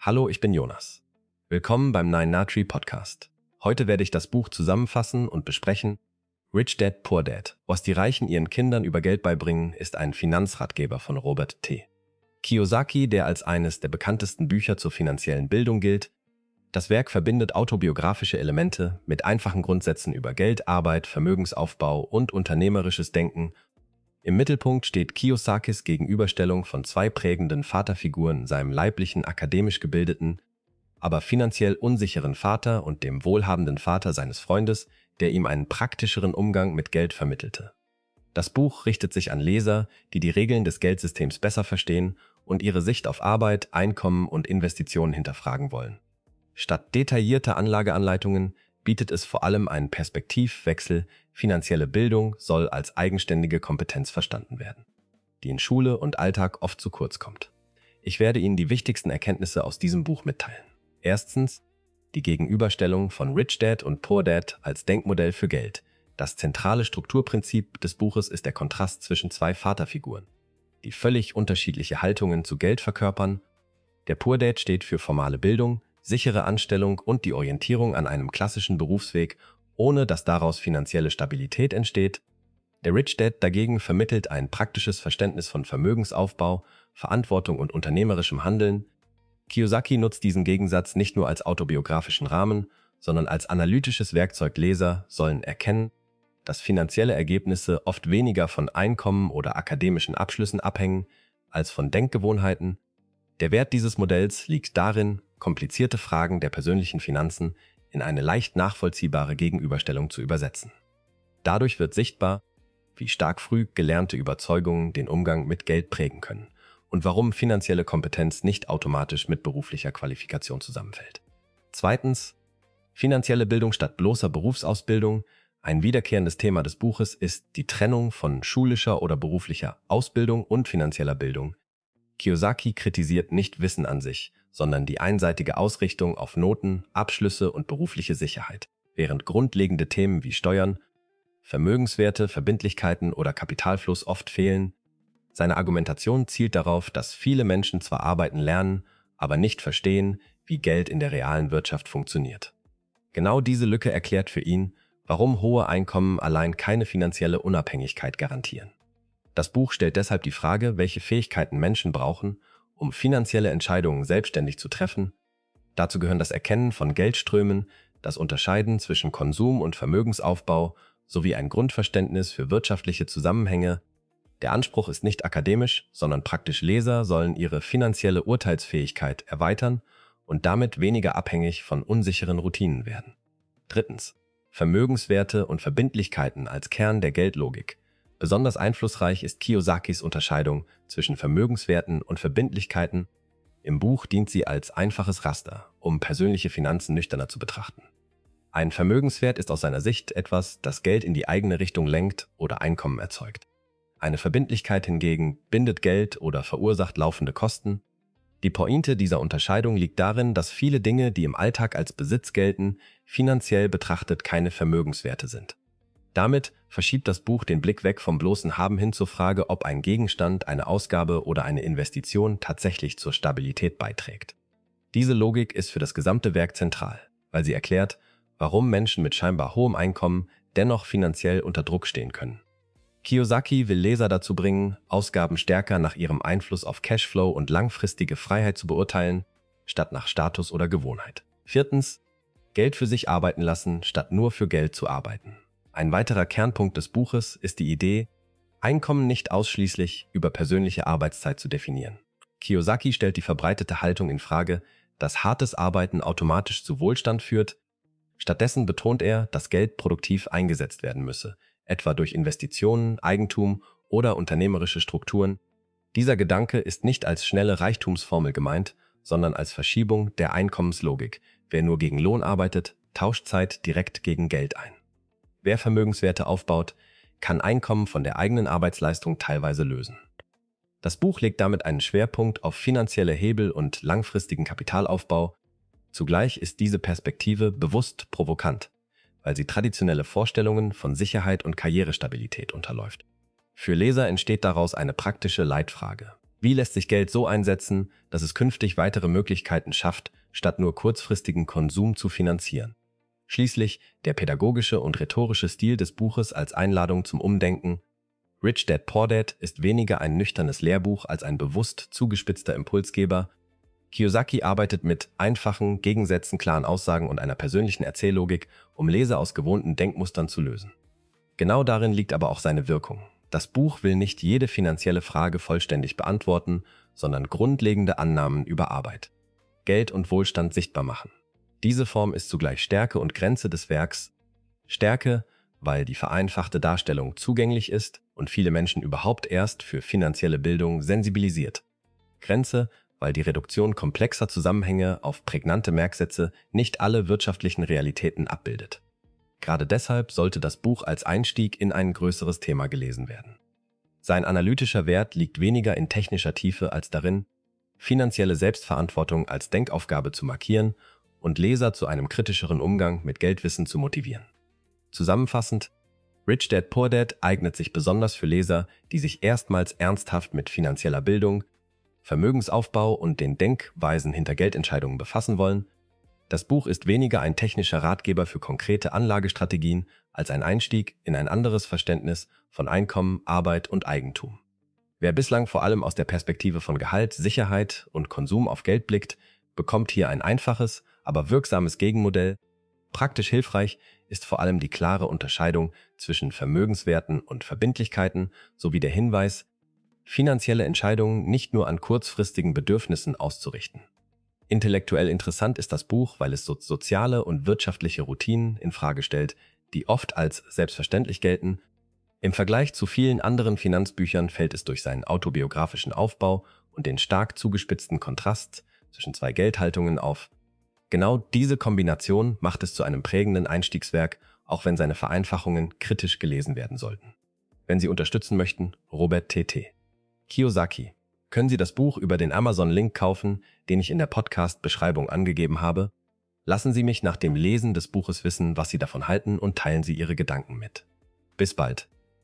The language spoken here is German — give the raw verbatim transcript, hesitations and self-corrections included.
Hallo, ich bin Jonas. Willkommen beim Nine Natri Podcast. Heute werde ich das Buch zusammenfassen und besprechen. Rich Dad, Poor Dad. Was die Reichen ihren Kindern über Geld beibringen, ist ein Finanzratgeber von Robert T. Kiyosaki, der als eines der bekanntesten Bücher zur finanziellen Bildung gilt. Das Werk verbindet autobiografische Elemente mit einfachen Grundsätzen über Geld, Arbeit, Vermögensaufbau und unternehmerisches Denken. Im Mittelpunkt steht Kiyosakis Gegenüberstellung von zwei prägenden Vaterfiguren, seinem leiblichen, akademisch gebildeten, aber finanziell unsicheren Vater und dem wohlhabenden Vater seines Freundes, der ihm einen praktischeren Umgang mit Geld vermittelte. Das Buch richtet sich an Leser, die die Regeln des Geldsystems besser verstehen und ihre Sicht auf Arbeit, Einkommen und Investitionen hinterfragen wollen. Statt detaillierter Anlageanleitungen bietet es vor allem einen Perspektivwechsel. Finanzielle Bildung soll als eigenständige Kompetenz verstanden werden, die in Schule und Alltag oft zu kurz kommt. Ich werde Ihnen die wichtigsten Erkenntnisse aus diesem Buch mitteilen. Erstens, die Gegenüberstellung von Rich Dad und Poor Dad als Denkmodell für Geld. Das zentrale Strukturprinzip des Buches ist der Kontrast zwischen zwei Vaterfiguren, die völlig unterschiedliche Haltungen zu Geld verkörpern. Der Poor Dad steht für formale Bildung, sichere Anstellung und die Orientierung an einem klassischen Berufsweg, ohne dass daraus finanzielle Stabilität entsteht. Der Rich Dad dagegen vermittelt ein praktisches Verständnis von Vermögensaufbau, Verantwortung und unternehmerischem Handeln. Kiyosaki nutzt diesen Gegensatz nicht nur als autobiografischen Rahmen, sondern als analytisches Werkzeug. Leser sollen erkennen, dass finanzielle Ergebnisse oft weniger von Einkommen oder akademischen Abschlüssen abhängen, als von Denkgewohnheiten. Der Wert dieses Modells liegt darin, komplizierte Fragen der persönlichen Finanzen in eine leicht nachvollziehbare Gegenüberstellung zu übersetzen. Dadurch wird sichtbar, wie stark früh gelernte Überzeugungen den Umgang mit Geld prägen können und warum finanzielle Kompetenz nicht automatisch mit beruflicher Qualifikation zusammenfällt. Zweitens, finanzielle Bildung statt bloßer Berufsausbildung. Ein wiederkehrendes Thema des Buches ist die Trennung von schulischer oder beruflicher Ausbildung und finanzieller Bildung. Kiyosaki kritisiert nicht Wissen an sich, sondern die einseitige Ausrichtung auf Noten, Abschlüsse und berufliche Sicherheit, während grundlegende Themen wie Steuern, Vermögenswerte, Verbindlichkeiten oder Kapitalfluss oft fehlen. Seine Argumentation zielt darauf, dass viele Menschen zwar arbeiten lernen, aber nicht verstehen, wie Geld in der realen Wirtschaft funktioniert. Genau diese Lücke erklärt für ihn, warum hohe Einkommen allein keine finanzielle Unabhängigkeit garantieren. Das Buch stellt deshalb die Frage, welche Fähigkeiten Menschen brauchen, um finanzielle Entscheidungen selbstständig zu treffen. Dazu gehören das Erkennen von Geldströmen, das Unterscheiden zwischen Konsum und Vermögensaufbau sowie ein Grundverständnis für wirtschaftliche Zusammenhänge. Der Anspruch ist nicht akademisch, sondern praktisch. Leser sollen ihre finanzielle Urteilsfähigkeit erweitern und damit weniger abhängig von unsicheren Routinen werden. Drittens. Vermögenswerte und Verbindlichkeiten als Kern der Geldlogik. Besonders einflussreich ist Kiyosakis Unterscheidung zwischen Vermögenswerten und Verbindlichkeiten. Im Buch dient sie als einfaches Raster, um persönliche Finanzen nüchterner zu betrachten. Ein Vermögenswert ist aus seiner Sicht etwas, das Geld in die eigene Richtung lenkt oder Einkommen erzeugt. Eine Verbindlichkeit hingegen bindet Geld oder verursacht laufende Kosten. Die Pointe dieser Unterscheidung liegt darin, dass viele Dinge, die im Alltag als Besitz gelten, finanziell betrachtet keine Vermögenswerte sind. Damit verschiebt das Buch den Blick weg vom bloßen Haben hin zur Frage, ob ein Gegenstand, eine Ausgabe oder eine Investition tatsächlich zur Stabilität beiträgt. Diese Logik ist für das gesamte Werk zentral, weil sie erklärt, warum Menschen mit scheinbar hohem Einkommen dennoch finanziell unter Druck stehen können. Kiyosaki will Leser dazu bringen, Ausgaben stärker nach ihrem Einfluss auf Cashflow und langfristige Freiheit zu beurteilen, statt nach Status oder Gewohnheit. Viertens. Geld für sich arbeiten lassen, statt nur für Geld zu arbeiten. Ein weiterer Kernpunkt des Buches ist die Idee, Einkommen nicht ausschließlich über persönliche Arbeitszeit zu definieren. Kiyosaki stellt die verbreitete Haltung in Frage, dass hartes Arbeiten automatisch zu Wohlstand führt. Stattdessen betont er, dass Geld produktiv eingesetzt werden müsse, etwa durch Investitionen, Eigentum oder unternehmerische Strukturen. Dieser Gedanke ist nicht als schnelle Reichtumsformel gemeint, sondern als Verschiebung der Einkommenslogik. Wer nur gegen Lohn arbeitet, tauscht Zeit direkt gegen Geld ein. Wer Vermögenswerte aufbaut, kann Einkommen von der eigenen Arbeitsleistung teilweise lösen. Das Buch legt damit einen Schwerpunkt auf finanzielle Hebel und langfristigen Kapitalaufbau. Zugleich ist diese Perspektive bewusst provokant, weil sie traditionelle Vorstellungen von Sicherheit und Karrierestabilität unterläuft. Für Leser entsteht daraus eine praktische Leitfrage. Wie lässt sich Geld so einsetzen, dass es künftig weitere Möglichkeiten schafft, statt nur kurzfristigen Konsum zu finanzieren? Schließlich der pädagogische und rhetorische Stil des Buches als Einladung zum Umdenken. Rich Dad Poor Dad ist weniger ein nüchternes Lehrbuch als ein bewusst zugespitzter Impulsgeber. Kiyosaki arbeitet mit einfachen, Gegensätzen, klaren Aussagen und einer persönlichen Erzähllogik, um Leser aus gewohnten Denkmustern zu lösen. Genau darin liegt aber auch seine Wirkung. Das Buch will nicht jede finanzielle Frage vollständig beantworten, sondern grundlegende Annahmen über Arbeit, Geld und Wohlstand sichtbar machen. Diese Form ist zugleich Stärke und Grenze des Werks. Stärke, weil die vereinfachte Darstellung zugänglich ist und viele Menschen überhaupt erst für finanzielle Bildung sensibilisiert. Grenze, weil die Reduktion komplexer Zusammenhänge auf prägnante Merksätze nicht alle wirtschaftlichen Realitäten abbildet. Gerade deshalb sollte das Buch als Einstieg in ein größeres Thema gelesen werden. Sein analytischer Wert liegt weniger in technischer Tiefe als darin, finanzielle Selbstverantwortung als Denkaufgabe zu markieren und Leser zu einem kritischeren Umgang mit Geldwissen zu motivieren. Zusammenfassend, Rich Dad Poor Dad eignet sich besonders für Leser, die sich erstmals ernsthaft mit finanzieller Bildung, Vermögensaufbau und den Denkweisen hinter Geldentscheidungen befassen wollen. Das Buch ist weniger ein technischer Ratgeber für konkrete Anlagestrategien als ein Einstieg in ein anderes Verständnis von Einkommen, Arbeit und Eigentum. Wer bislang vor allem aus der Perspektive von Gehalt, Sicherheit und Konsum auf Geld blickt, bekommt hier ein einfaches, aber wirksames Gegenmodell. Praktisch hilfreich ist vor allem die klare Unterscheidung zwischen Vermögenswerten und Verbindlichkeiten sowie der Hinweis, finanzielle Entscheidungen nicht nur an kurzfristigen Bedürfnissen auszurichten. Intellektuell interessant ist das Buch, weil es so soziale und wirtschaftliche Routinen in Frage stellt, die oft als selbstverständlich gelten. Im Vergleich zu vielen anderen Finanzbüchern fällt es durch seinen autobiografischen Aufbau und den stark zugespitzten Kontrast zwischen zwei Geldhaltungen auf. Genau diese Kombination macht es zu einem prägenden Einstiegswerk, auch wenn seine Vereinfachungen kritisch gelesen werden sollten. Wenn Sie unterstützen möchten, Robert T T Kiyosaki. Können Sie das Buch über den Amazon-Link kaufen, den ich in der Podcast-Beschreibung angegeben habe? Lassen Sie mich nach dem Lesen des Buches wissen, was Sie davon halten und teilen Sie Ihre Gedanken mit. Bis bald.